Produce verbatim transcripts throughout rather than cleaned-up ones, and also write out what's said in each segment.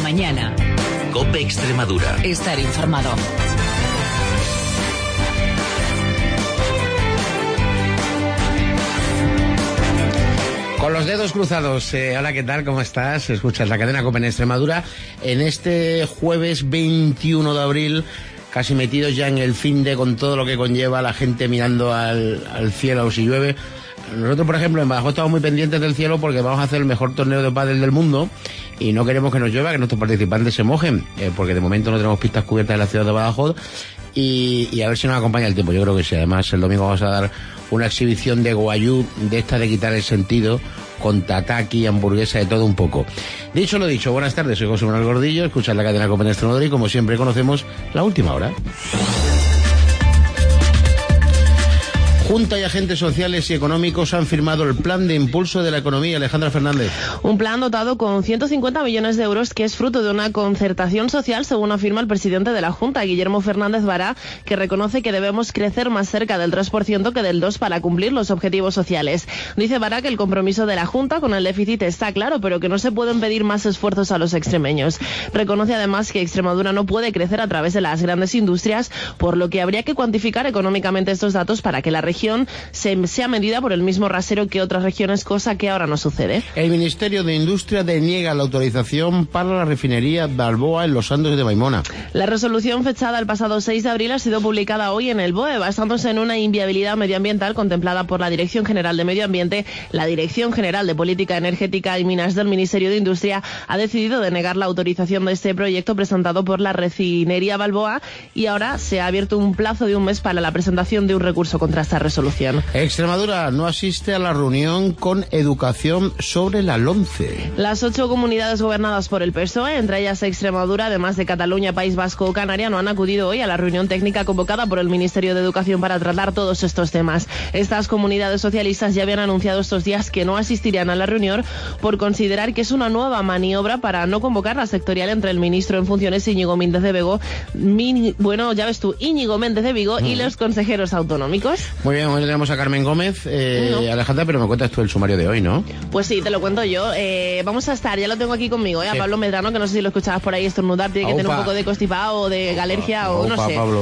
mañana. COPE Extremadura. Estar informado. Con los dedos cruzados, eh, hola, ¿qué tal? ¿Cómo estás? Escuchas la cadena COPE en Extremadura en este jueves veintiuno de abril, casi metidos ya en el fin de, con todo lo que conlleva la gente mirando al, al cielo si llueve. Nosotros, por ejemplo, en Badajoz estamos muy pendientes del cielo porque vamos a hacer el mejor torneo de pádel del mundo y no queremos que nos llueva, que nuestros participantes se mojen, eh, porque de momento no tenemos pistas cubiertas en la ciudad de Badajoz y, y a ver si nos acompaña el tiempo. Yo creo que sí. Además, el domingo vamos a dar una exhibición de guayú, de esta de quitar el sentido, con tataki, hamburguesa, de todo un poco. Dicho lo dicho, buenas tardes, soy José Manuel Gordillo, escuchad la cadena COPE en Extremadura y como siempre conocemos la última hora. Junta y agentes sociales y económicos han firmado el Plan de Impulso de la Economía. Alejandra Fernández. Un plan dotado con ciento cincuenta millones de euros que es fruto de una concertación social, según afirma el presidente de la Junta, Guillermo Fernández Vara, que reconoce que debemos crecer más cerca del tres por ciento que del dos por ciento para cumplir los objetivos sociales. Dice Vara que el compromiso de la Junta con el déficit está claro, pero que no se pueden pedir más esfuerzos a los extremeños. Reconoce además que Extremadura no puede crecer a través de las grandes industrias, por lo que habría que cuantificar económicamente estos datos para que la región Se, sea medida por el mismo rasero que otras regiones, cosa que ahora no sucede. El Ministerio de Industria deniega la autorización para la refinería Balboa en los Andes de Maimona. La resolución fechada el pasado seis de abril ha sido publicada hoy en el B O E, basándose en una inviabilidad medioambiental contemplada por la Dirección General de Medio Ambiente. La Dirección General de Política Energética y Minas del Ministerio de Industria ha decidido denegar la autorización de este proyecto presentado por la refinería Balboa y ahora se ha abierto un plazo de un mes para la presentación de un recurso contra esta resolución. Resolución. Extremadura no asiste a la reunión con educación sobre la LOMCE. Las ocho comunidades gobernadas por el P S O E, entre ellas Extremadura, además de Cataluña, País Vasco o Canarias, no han acudido hoy a la reunión técnica convocada por el Ministerio de Educación para tratar todos estos temas. Estas comunidades socialistas ya habían anunciado estos días que no asistirían a la reunión por considerar que es una nueva maniobra para no convocar la sectorial entre el ministro en funciones Íñigo Méndez de Vigo, min, bueno, ya ves tú, Íñigo Méndez de Vigo mm. y los consejeros autonómicos. Muy bien, hoy tenemos a Carmen Gómez, eh, no. Alejandra, pero me cuentas tú el sumario de hoy, ¿no? Pues sí, te lo cuento yo. Eh, vamos a estar, ya lo tengo aquí conmigo, ¿eh? A Pablo Medrano, que no sé si lo escuchabas por ahí estornudar, tiene que Opa. tener un poco de constipado o de alergia o Opa, no sé. Pablo.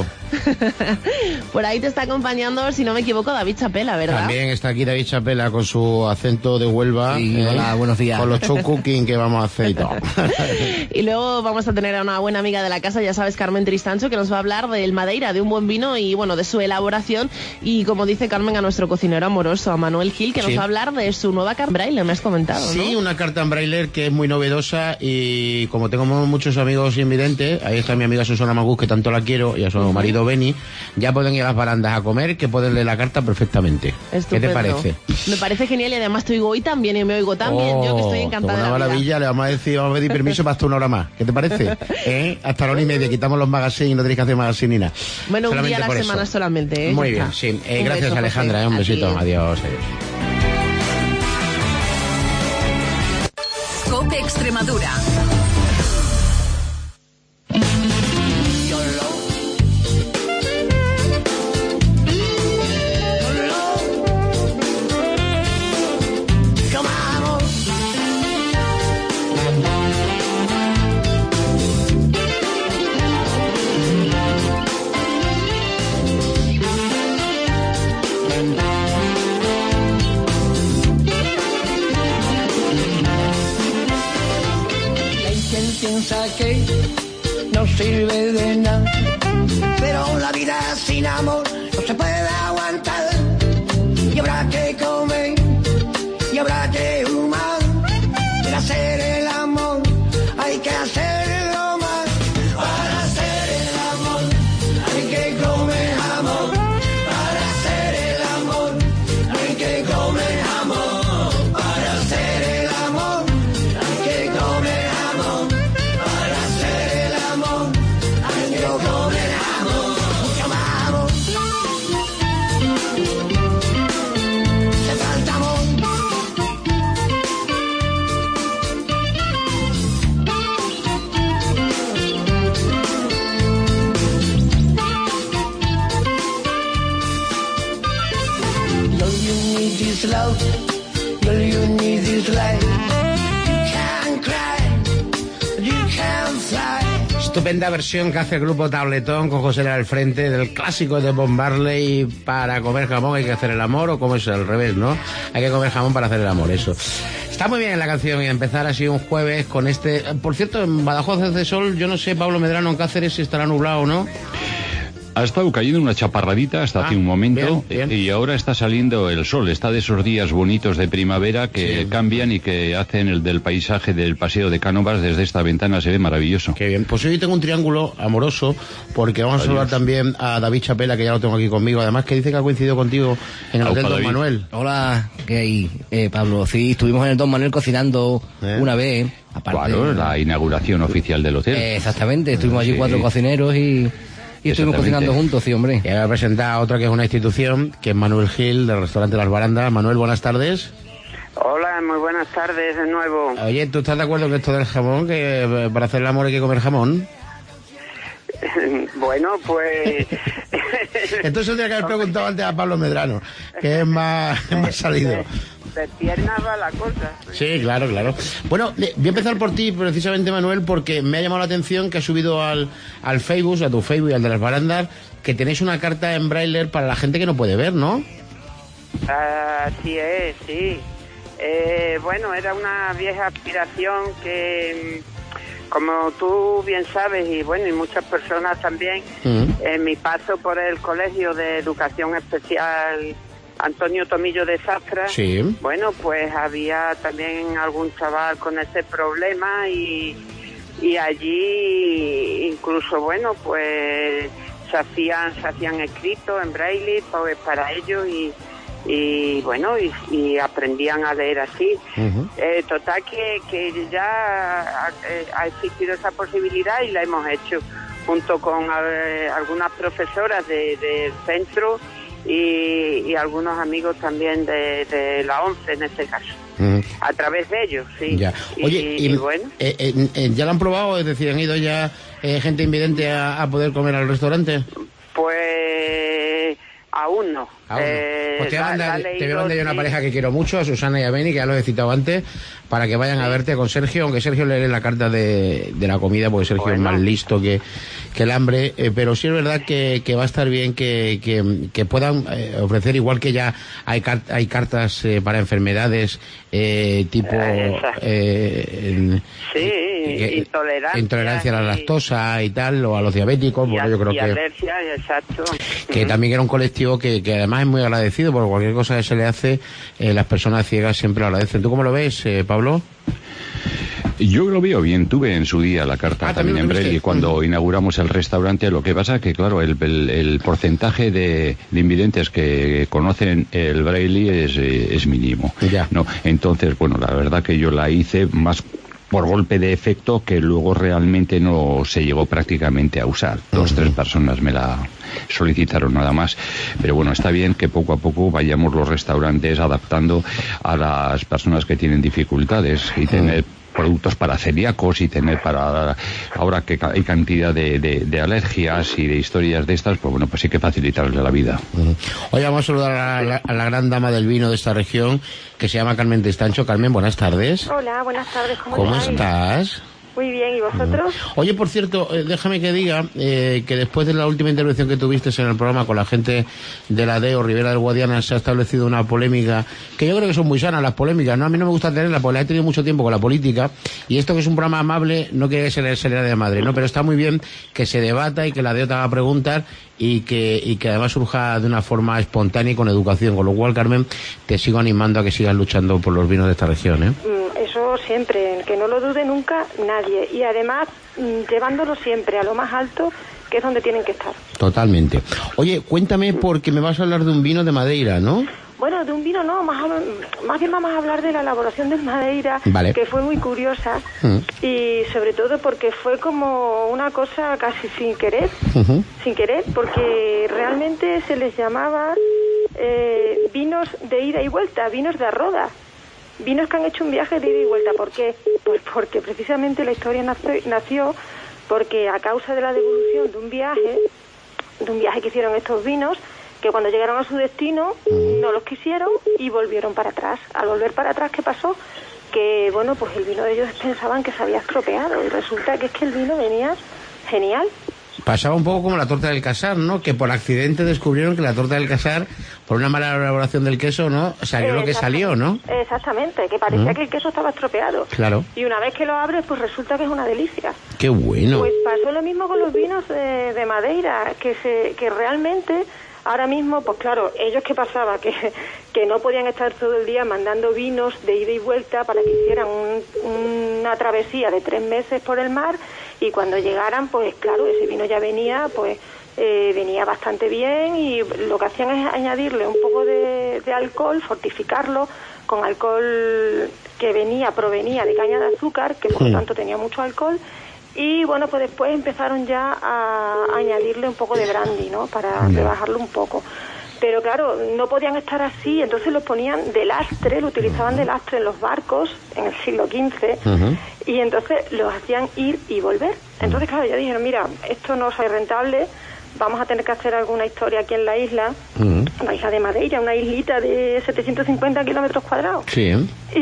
Por ahí te está acompañando, si no me equivoco, David Chapela, ¿verdad? También está aquí David Chapela con su acento de Huelva. Sí, ¿eh? Hola, buenos días. Con los show cooking que vamos a hacer y todo. Y luego vamos a tener a una buena amiga de la casa, ya sabes, Carmen Tristancho, que nos va a hablar del Madeira, de un buen vino y, bueno, de su elaboración. Y como dice Carmen, a nuestro cocinero amoroso, a Manuel Gil, que sí. nos va a hablar de su nueva carta en braille, me has comentado, ¿no? Sí, una carta en braille que es muy novedosa y como tengo muchos amigos invidentes, ahí está mi amiga Susana Magus, que tanto la quiero, y a su uh-huh. marido Beni, ya pueden ir a las barandas a comer, que pueden leer la carta perfectamente. Estupendo. ¿Qué te parece? Me parece genial y además te oigo hoy también y me oigo también, oh, yo que estoy encantada. Una maravilla, le vamos a decir, vamos a pedir permiso para hasta una hora más. ¿Qué te parece? ¿Eh? Hasta la hora y media, quitamos los magazines y no tenéis que hacer magazine ni nada. Bueno, solamente un día a la semana eso. solamente, ¿eh? Muy bien, sí. Eh, un gracias, beso, Alejandra, eh, un besito. Adiós, adiós. COPE Extremadura. Piensa que no sirve de nada, pero la vida sin amor no se puede aguantar. Y habrá que comer, y habrá que fumar, para hacer el amor hay que hacerlo más. Para hacer el amor hay que comer amor. Para hacer el amor hay que comer amor. Para hacer el amor hay que comer amor. Para hacer el amor hay que comer amor. Mucho más amor. Se falta amor. All you need is love. All you need is life. You can cry, you can estupenda versión que hace el grupo Tabletón con José Lara al frente del clásico de Bob Marley. Para comer jamón hay que hacer el amor, o como es al revés, ¿no? Hay que comer jamón para hacer el amor, eso. Está muy bien la canción y empezar así un jueves con este... Por cierto, en Badajoz hace sol, yo no sé, Pablo Medrano, en Cáceres, si estará nublado o no. Ha estado cayendo una chaparradita hasta ah, hace un momento, bien, bien. Y ahora está saliendo el sol. Está de esos días bonitos de primavera que sí. cambian y que hacen el del paisaje del Paseo de Cánovas. Desde esta ventana se ve maravilloso. Qué bien. Pues hoy tengo un triángulo amoroso, porque vamos Adiós. a saludar también a David Chapela, que ya lo tengo aquí conmigo. Además, que dice que ha coincidido contigo en el Hotel Don Manuel. Hola, ¿qué hay, eh, Pablo? Sí, estuvimos en el Don Manuel cocinando ¿Eh? una vez. Aparte, claro, la inauguración oficial del hotel. Eh, exactamente, estuvimos allí sí. cuatro cocineros y... Y estuvimos cocinando juntos, sí, hombre. Y ahora presenta a otra que es una institución, que es Manuel Gil, del restaurante Las Barandas. Manuel, buenas tardes. Hola, muy buenas tardes de nuevo. Oye, ¿tú estás de acuerdo con esto del jamón, que para hacer el amor hay que comer jamón? Bueno, pues... Esto se tendría que haber preguntado antes a Pablo Medrano, que es más, es más salido. De, de piernas va la cosa. Sí, claro, claro. Bueno, voy a empezar por ti, precisamente, Manuel, porque me ha llamado la atención que has subido al, al Facebook, a tu Facebook y al de Las Barandas, que tenéis una carta en braille para la gente que no puede ver, ¿no? Así es, sí. Eh, bueno, era una vieja aspiración que... Como tú bien sabes, y bueno, y muchas personas también, uh-huh. en mi paso por el Colegio de Educación Especial Antonio Tomillo de Sastra, sí. bueno, pues había también algún chaval con ese problema y, y allí incluso, bueno, pues se hacían, se hacían escritos en braille pues, para ellos y... y bueno y, y aprendían a leer así. Uh-huh. eh, total que, que ya ha, ha existido esa posibilidad y la hemos hecho junto con eh, algunas profesoras del de centro y, y algunos amigos también de, de la ONCE en este caso. Uh-huh. A través de ellos, sí. Ya. Oye, y, y, y bueno eh, eh, eh, ¿ya lo han probado? Es decir, ¿han ido ya eh, gente invidente a, a poder comer al restaurante? Pues aún no. Aún no. Eh, pues te voy a mandar, leído, te voy a mandar yo una sí. pareja que quiero mucho, a Susana y a Beni, que ya lo he citado antes, para que vayan sí. a verte con Sergio, aunque Sergio le lee la carta de, de la comida, porque Sergio bueno. es más listo que, que el hambre, eh, pero sí es verdad que, que va a estar bien que, que, que puedan eh, ofrecer, igual que ya hay, car hay cartas eh, para enfermedades eh, tipo... Eh, en, sí, eh, intolerancia. Intolerancia a la lactosa y tal, o a los diabéticos, porque yo creo y que... alergia, exacto. Que uh-huh. también era un colectivo que, que además es muy agradecido, porque cualquier cosa que se le hace, eh, las personas ciegas siempre lo agradecen. ¿Tú cómo lo ves, eh, Pablo? Yo lo veo bien, tuve en su día la carta ah, también, también en braille cuando uh-huh. inauguramos el restaurante. Lo que pasa que, claro, el, el, el porcentaje de, de invidentes que conocen el braille es, es mínimo. Ya. ¿No? Entonces, bueno, la verdad que yo la hice más por golpe de efecto, que luego realmente no se llegó prácticamente a usar. Dos, uh-huh. tres personas me la solicitaron nada más. Pero bueno, está bien que poco a poco vayamos los restaurantes adaptando a las personas que tienen dificultades y tener uh-huh. productos para celíacos y tener para... Ahora que hay cantidad de, de, de alergias y de historias de estas, pues bueno, pues hay que facilitarles la vida. Uh-huh. Hoy vamos a saludar a la, a la gran dama del vino de esta región, que se llama Carmen Testancho. Carmen, buenas tardes. Hola, buenas tardes. ¿Cómo, ¿Cómo estás? Muy bien, ¿y vosotros? Oye, por cierto, eh, déjame que diga eh, que después de la última intervención que tuviste en el programa con la gente de la D E O, Ribera del Guadiana, se ha establecido una polémica, que yo creo que son muy sanas las polémicas, ¿no? A mí no me gusta tenerla, porque la he tenido mucho tiempo con la política, y esto que es un programa amable, no quiere que se le, se le dé de madre, ¿no? Pero está muy bien que se debata y que la D E O te haga preguntar y que, y que además surja de una forma espontánea y con educación, con lo cual, Carmen, te sigo animando a que sigas luchando por los vinos de esta región, ¿eh? Eso siempre, que no lo dude nunca nadie, y además llevándolo siempre a lo más alto, que es donde tienen que estar. Totalmente. Oye, cuéntame, porque me vas a hablar de un vino de Madeira, ¿no? Bueno, de un vino no, más, más bien vamos a hablar de la elaboración del Madeira, vale. que fue muy curiosa, uh-huh. y sobre todo porque fue como una cosa casi sin querer, uh-huh. sin querer, porque realmente se les llamaba eh, vinos de ida y vuelta, vinos de arroda. Vinos que han hecho un viaje de ida y vuelta. ¿Por qué? Pues porque precisamente la historia nació, nació porque a causa de la devolución de un viaje, de un viaje que hicieron estos vinos, que cuando llegaron a su destino no los quisieron y volvieron para atrás. Al volver para atrás, ¿qué pasó? Que, bueno, pues el vino de ellos pensaban que se había estropeado, y resulta que es que el vino venía genial. Pasaba un poco como la torta del Casar, ¿no? Que por accidente descubrieron que la torta del Casar, por una mala elaboración del queso, ¿no? Salió lo que salió, ¿no? Exactamente, que parecía Mm. que el queso estaba estropeado. Claro. Y una vez que lo abres, pues resulta que es una delicia. Qué bueno. Pues pasó lo mismo con los vinos de, de Madeira, que se que realmente ahora mismo, pues claro, ellos qué pasaba, que, que no podían estar todo el día mandando vinos de ida y vuelta para que hicieran un, una travesía de tres meses por el mar, y cuando llegaran, pues claro, ese vino ya venía, pues eh, venía bastante bien, y lo que hacían es añadirle un poco de, de alcohol, fortificarlo con alcohol que venía, provenía de caña de azúcar, que por lo tanto tenía mucho alcohol. Y bueno, pues después empezaron ya a añadirle un poco de brandy, ¿no? Para rebajarlo un poco. Pero claro, no podían estar así, entonces los ponían de lastre, lo utilizaban de lastre en los barcos en el siglo quince, uh-huh. y entonces los hacían ir y volver. Entonces, claro, ya dijeron, mira, esto no es rentable, vamos a tener que hacer alguna historia aquí en la isla, uh-huh. la isla de Madeira, una islita de setecientos cincuenta kilómetros cuadrados. Sí.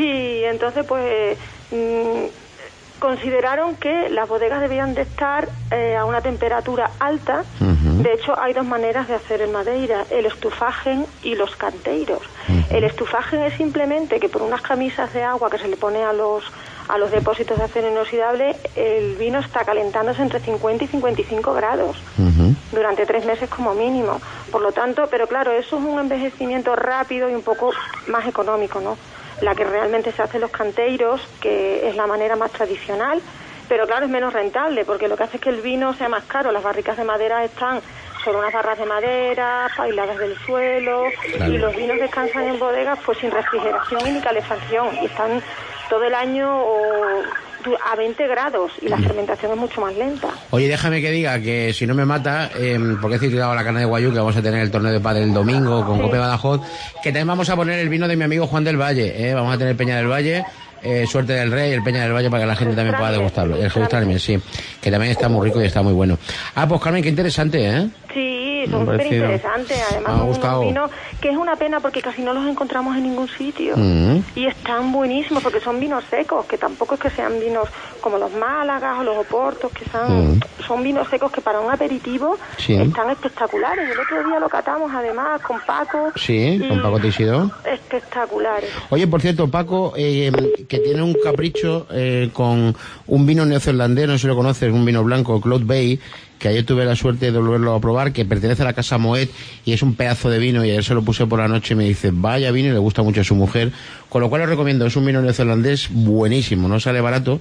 Y entonces, pues... Mmm, consideraron que las bodegas debían de estar eh, a una temperatura alta. Uh-huh. De hecho, hay dos maneras de hacer en Madeira, el estufaje y los canteiros. Uh-huh. El estufaje es simplemente que por unas camisas de agua que se le pone a los a los depósitos de acero inoxidable, el vino está calentándose entre cincuenta y cincuenta y cinco grados uh-huh. durante tres meses como mínimo. Por lo tanto, pero claro, eso es un envejecimiento rápido y un poco más económico, ¿no? La que realmente se hace en los canteiros, que es la manera más tradicional, pero claro, es menos rentable, porque lo que hace es que el vino sea más caro. Las barricas de madera están sobre unas barras de madera, aisladas del suelo, claro. y los vinos descansan en bodegas pues sin refrigeración y ni calefacción, y están todo el año o, a veinte grados, y la fermentación es mucho más lenta. Oye, déjame que diga que si no me mata, eh, porque he citado a la Cana de Guayú, que vamos a tener el torneo de pádel el domingo con sí. Cope Badajoz, que también vamos a poner el vino de mi amigo Juan del Valle, ¿eh? Vamos a tener Peña del Valle, eh, Suerte del Rey, el Peña del Valle, para que la gente también pueda degustarlo. El Jerusalén, sí, que también está muy rico y está muy bueno. Ah, pues Carmen, qué interesante, ¿eh? Sí, son súper interesantes. Además, son unos vinos que es una pena porque casi no los encontramos en ningún sitio. Mm. Y están buenísimos porque son vinos secos, que tampoco es que sean vinos como los Málagas o los Oportos, que son, mm. son vinos secos que para un aperitivo sí. están espectaculares. El otro día lo catamos además con Paco. Sí, con Paco Teixido. Espectaculares. Oye, por cierto, Paco, eh, que tiene un capricho eh, con un vino neozelandés, no sé si lo conoces, un vino blanco, Cloud Bay, que ayer tuve la suerte de volverlo a probar, que pertenece a la casa Moet y es un pedazo de vino, y ayer se lo puse por la noche y me dice, vaya vino, y le gusta mucho a su mujer, con lo cual lo recomiendo. Es un vino neozelandés buenísimo, no sale barato,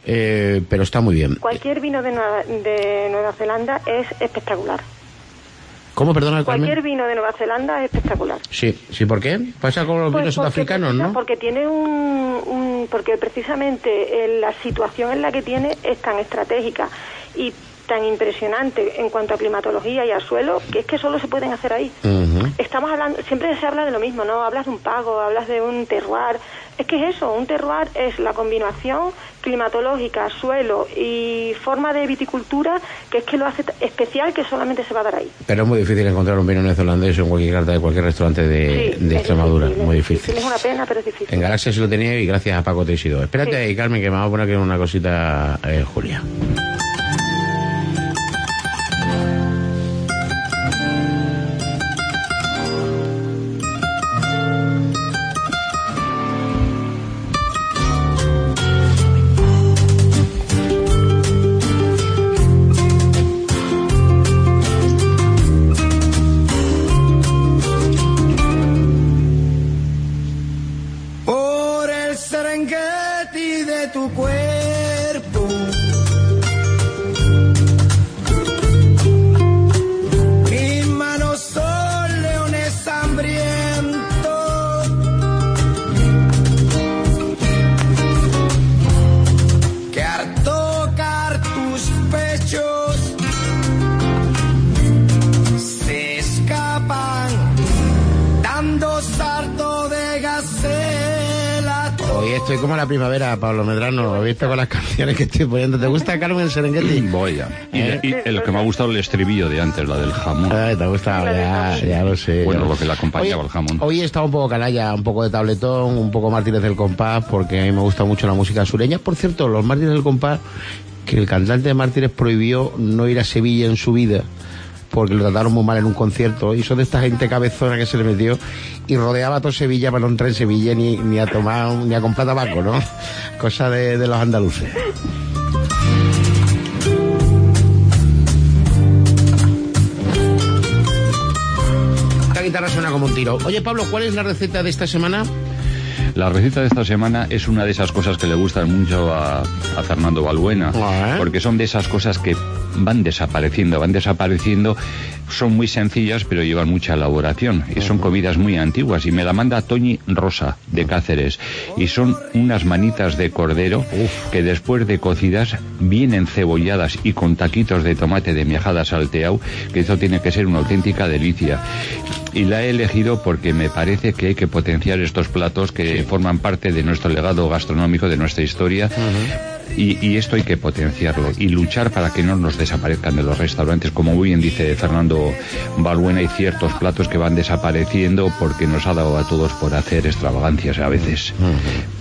eh, pero está muy bien. Cualquier vino de Nueva, de Nueva Zelanda es espectacular. ¿Cómo, perdona, Carmen? Cualquier vino de Nueva Zelanda es espectacular. Sí, sí, ¿por qué? Pasa con los pues vinos sudafricanos, ¿no? Porque tiene un, un... porque precisamente eh, la situación en la que tiene es tan estratégica y tan impresionante en cuanto a climatología y a suelo, que es que solo se pueden hacer ahí. Uh-huh. Estamos hablando, siempre se habla de lo mismo, ¿no? Hablas de un pago, hablas de un terroir. Es que es eso, un terroir es la combinación climatológica, suelo y forma de viticultura, que es que lo hace especial, que solamente se va a dar ahí. Pero es muy difícil encontrar un vino neozelandés en cualquier carta de cualquier restaurante de, sí, de Extremadura. Difícil, muy difícil. Es una pena, pero es difícil. En Galaxia se lo tenía y gracias a Paco Teixido. Espérate sí. ahí, Carmen, que me va a poner aquí una cosita, eh, Julia. Estoy como la primavera, Pablo Medrano. ¿Has visto con las canciones que estoy poniendo? ¿Te gusta, Carmen Serengeti? Voy ya. Y, ¿Eh? y, y lo que me ha gustado el estribillo de antes, la del jamón. Ay, te ha gustado, ya, ya lo sé. Bueno, ya. lo que le acompañaba Hoy, el jamón. Hoy he estado un poco canalla, un poco de tabletón, un poco Mártires del Compás, porque a mí me gusta mucho la música sureña. Por cierto, los Mártires del Compás que el cantante de Mártires prohibió no ir a Sevilla en su vida porque lo trataron muy mal en un concierto, y son de esta gente cabezona que se le metió y rodeaba todo Sevilla para no entrar en Sevilla ni, ni a tomar ni a comprar tabaco, ¿no? Cosa de, de los andaluces. Esta guitarra suena como un tiro. Oye, Pablo, ¿cuál es la receta de esta semana? La receta de esta semana es una de esas cosas que le gustan mucho a, a Fernando Balbuena, ¿eh? Porque son de esas cosas que van desapareciendo, van desapareciendo, son muy sencillas pero llevan mucha elaboración y son comidas muy antiguas, y me la manda Toñi Rosa de Cáceres, y son unas manitas de cordero Uf. que después de cocidas vienen cebolladas y con taquitos de tomate de miajada salteado, que eso tiene que ser una auténtica delicia. Y la he elegido porque me parece que hay que potenciar estos platos que sí. forman parte de nuestro legado gastronómico, de nuestra historia. Uh-huh. y, y esto hay que potenciarlo y luchar para que no nos desaparezcan de los restaurantes. Como muy bien dice Fernando Balbuena, hay ciertos platos que van desapareciendo porque nos ha dado a todos por hacer extravagancias a veces. Uh-huh.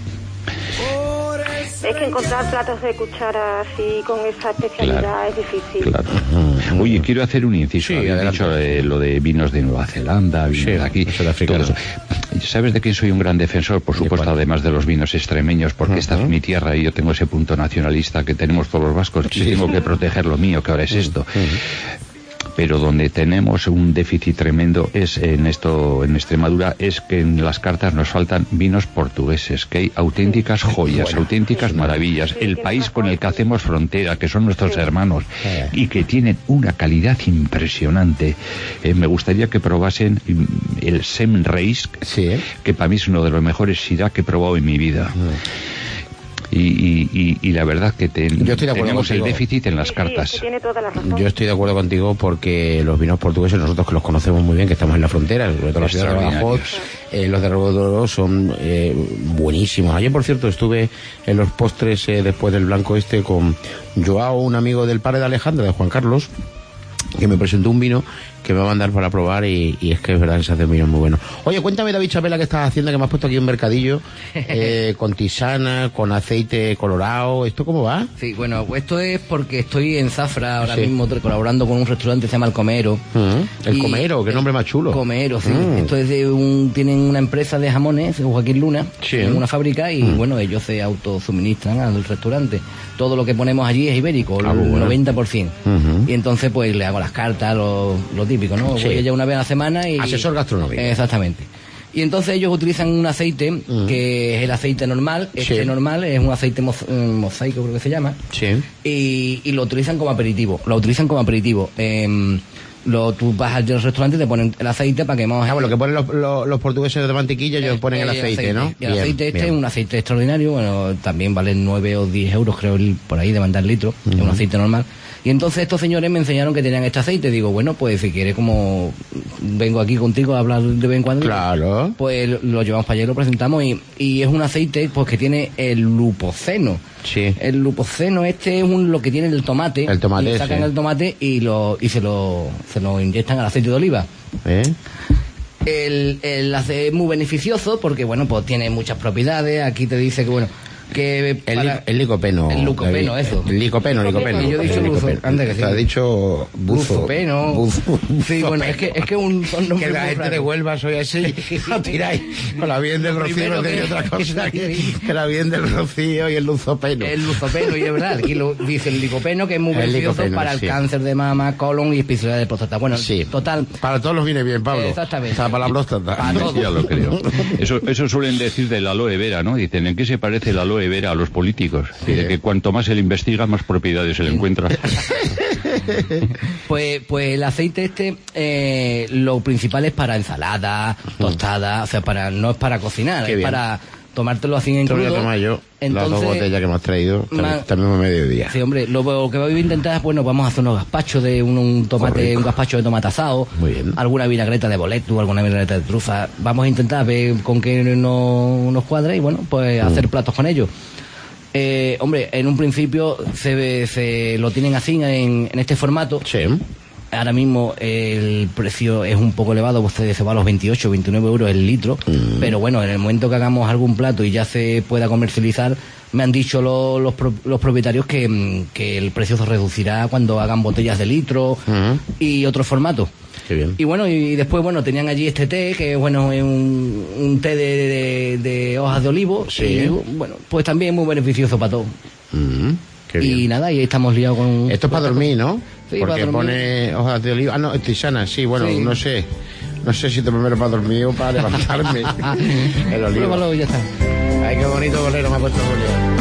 Es que encontrar platos de cuchara así con esa especialidad claro, es difícil. Claro. Uh-huh. Oye, quiero hacer un inciso. Sí, Habéis dicho eh, lo de vinos de Nueva Zelanda, vinos sí, de aquí, todo eso. ¿Sabes de quién soy un gran defensor? Por supuesto, además de los vinos extremeños, porque uh-huh. esta es mi tierra y yo tengo ese punto nacionalista que tenemos todos los vascos. Sí. Y tengo que proteger lo mío, que ahora es esto. Uh-huh. Pero donde tenemos un déficit tremendo es en esto, en Extremadura, es que en las cartas nos faltan vinos portugueses, que hay auténticas joyas, bueno, auténticas maravillas. El país con el que hacemos frontera, que son nuestros hermanos, y que tienen una calidad impresionante. Eh, me gustaría que probasen el Sem Reis, sí. que para mí es uno de los mejores Syrah que he probado en mi vida. Mm. Y, y, y, y la verdad que te, Yo estoy de acuerdo tenemos contigo. el déficit en las sí, cartas. Sí, tiene toda la razón. Yo estoy de acuerdo contigo porque los vinos portugueses, nosotros que los conocemos muy bien, que estamos en la frontera, sobre todo la ciudad de Badajoz, eh, los de Rebordoro son eh, buenísimos. Ayer, por cierto, estuve en los postres eh, después del blanco este con Joao, un amigo del padre de Alejandra, de Juan Carlos, que me presentó un vino que me va a mandar para probar y, y es que es verdad que se hacen vinos muy buenos. Oye, cuéntame, David Chapela, que estás haciendo, que me has puesto aquí un mercadillo eh, con tisana, con aceite colorado. ¿Esto cómo va? Sí, bueno, esto es porque estoy en Zafra ahora sí. mismo colaborando con un restaurante que se llama El Comero. Uh-huh. El Comero, qué nombre más chulo. Comero, sí. Uh-huh. Esto es de un, tienen una empresa de jamones, Joaquín Luna, sí. en una fábrica y uh-huh. bueno, ellos se autosuministran al restaurante. Todo lo que ponemos allí es ibérico, ah, el bueno. noventa por ciento. Uh-huh. Y entonces pues le hago las cartas, lo, lo típico, ¿no? Sí. Voy allá una vez a la semana y... Asesor gastronómico. Exactamente. Y entonces ellos utilizan un aceite uh-huh. que es el aceite normal. Este sí. normal es un aceite mo- mosaico, creo que se llama. Sí. Y, y lo utilizan como aperitivo. Lo utilizan como aperitivo. Eh, Lo, tú vas al restaurante y te ponen el aceite para que más... Ah, bueno, lo que ponen los, los, los portugueses de mantequilla, ellos eh, ponen el, el aceite, aceite, ¿no? Y el bien, aceite este bien. Es un aceite extraordinario, bueno, también vale nueve o diez euros, creo, el, por ahí, de mandar litro, uh-huh. es un aceite normal. Y entonces estos señores me enseñaron que tenían este aceite. Digo, bueno, pues si quieres, como vengo aquí contigo a hablar de vez en cuando, claro. pues lo llevamos para allá y lo presentamos. Y, y es un aceite pues que tiene el lupoceno. Sí. El lupoceno este es un, lo que tiene el tomate. El tomate, y sacan sí. el tomate y lo y se lo se lo inyectan al aceite de oliva. ¿Eh? El, el aceite es muy beneficioso porque, bueno, pues tiene muchas propiedades. Aquí te dice que, bueno, que el, para, el licopeno. El licopeno, David, eso. El licopeno, licopeno. Yo he dicho buzo, anda que sí. Ha dicho buzo. Buzopeno. Buzo. Sí, bueno, es que es que un son nombres que la gente de Huelva soy así, no tiráis con la bien del Rocío, no tenéis otra cosa que, que la bien del Rocío y el luzopeno. El luzopeno, y es verdad, aquí lo dice el licopeno, que es muy beneficioso para el sí. cáncer de mama, colon y especialidad de próstata. Bueno, sí. total. Para todos los viene bien, Pablo. Exactamente. O sea, para la próstata. Para todos. Ya lo creo. Eso, eso suelen decir del aloe vera, ¿no? Dicen, ¿en qué se parece el aloe vera a los políticos? Sí. De que cuanto más se le investiga, más propiedades se le encuentra. pues, pues el aceite este, eh, lo principal es para ensalada, tostada, o sea, para no es para cocinar, Qué es bien. Para tomártelo así en crudo. Voy a tomar yo. Entonces, las dos botellas que me has traído, man, también a mediodía. Sí, hombre, lo, lo que voy a intentar es, bueno, vamos a hacer unos gazpachos de un, un tomate, un gazpacho de tomate asado, muy bien. Alguna vinagreta de boleto, alguna vinagreta de trufa. Vamos a intentar ver con qué no, nos cuadra y, bueno, pues mm. hacer platos con ellos. Eh, hombre, en un principio se, se lo tienen así en, en este formato. Sí. ahora mismo el precio es un poco elevado, pues se va a los veintiocho, veintinueve euros el litro, mm. pero bueno, en el momento que hagamos algún plato y ya se pueda comercializar, me han dicho los, los, los propietarios que, que el precio se reducirá cuando hagan botellas de litro uh-huh. y otros formatos. Qué bien. Y bueno, y después, bueno, tenían allí este té, que bueno, es un, un té de, de, de hojas de olivo. Sí. Y bueno, pues también muy beneficioso para todos. Uh-huh. Qué bien. Y nada, y ahí estamos liados con... Esto es para dormir, ¿no? Sí, porque para pone hojas de olivo. Ah, no, tisana, sí, bueno, sí. no sé. No sé si te primero para dormir o para levantarme. El olivo. Pruébalo y ya está. Ay, qué bonito bolero me ha puesto Julio.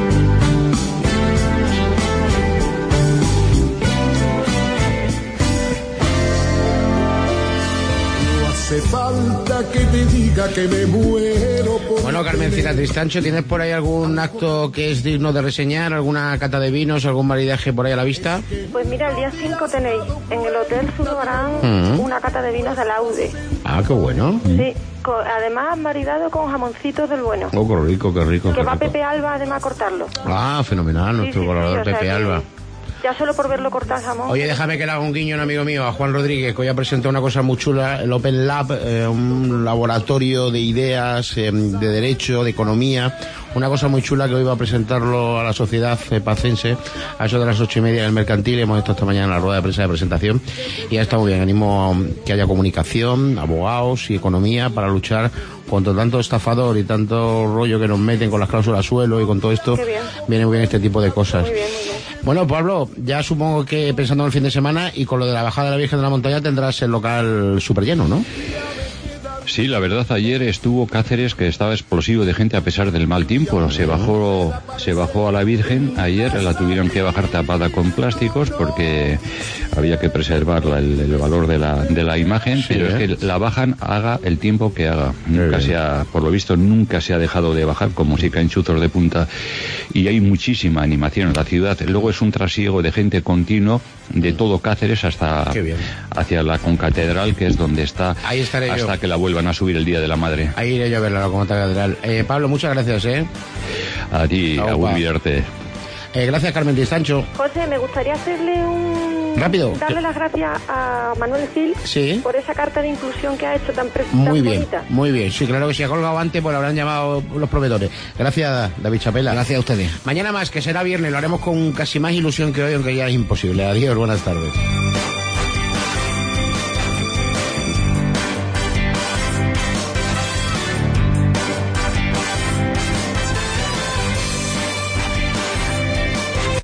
Hace falta que te diga que me muero por... Bueno, Carmencita Tristancho, ¿tienes por ahí algún acto que es digno de reseñar? ¿Alguna cata de vinos, algún maridaje por ahí a la vista? Pues mira, el día cinco tenéis en el Hotel Zurbarán uh-huh. una cata de vinos de Laude. Ah, qué bueno. Sí, con, además maridado con jamoncitos del bueno. Oh, qué rico, qué rico. Que qué va rico. Pepe Alba además a cortarlo. Ah, fenomenal, sí, nuestro sí, colaborador sí, Pepe sea, Alba. Ya solo por verlo cortar jamón. Oye, déjame que le haga un guiño a un amigo mío, a Juan Rodríguez, que hoy ha presentado una cosa muy chula, el Open Lab, eh, un laboratorio de ideas, eh, de derecho, de economía, una cosa muy chula que hoy va a presentarlo a la sociedad eh, pacense, a eso de las ocho y media en el Mercantil. Hemos estado esta mañana en la rueda de prensa de presentación y ya está muy bien. Animo a que haya comunicación, abogados y economía para luchar contra tanto estafador y tanto rollo que nos meten con las cláusulas suelo y con todo esto. Viene muy bien este tipo de cosas. Muy bien, muy bien. Bueno, Pablo, ya supongo que pensando en el fin de semana y con lo de la bajada de la Virgen de la Montaña tendrás el local súper lleno, ¿no? Sí, la verdad, ayer estuvo Cáceres, que estaba explosivo de gente a pesar del mal tiempo. Se bajó, se bajó a la Virgen ayer, la tuvieron que bajar tapada con plásticos porque había que preservar la, el, el valor de la, de la imagen, sí, pero ¿eh? Es que la bajan haga el tiempo que haga. Nunca se ha, por lo visto, nunca se ha dejado de bajar, como si caen chuzos de punta. Y hay muchísima animación en la ciudad. Luego es un trasiego de gente continuo de todo Cáceres hasta hacia la concatedral, que es donde está, ahí estaré hasta yo. que la vuelvan a subir el Día de la Madre. Ahí iré yo a verla, la concatedral. Eh, Pablo, muchas gracias, ¿eh? A ti, a olvidarte. Eh, gracias, Carmen Tristancho. José, me gustaría hacerle un... Rápido. Darle las gracias a Manuel Gil sí. por esa carta de inclusión que ha hecho tan preciosa. Muy tan bien, bonita. muy bien. Sí, claro que si ha colgado antes, pues lo habrán llamado los proveedores. Gracias, David Chapela. Gracias a ustedes. Mañana más, que será viernes, lo haremos con casi más ilusión que hoy, aunque ya es imposible. Adiós, buenas tardes.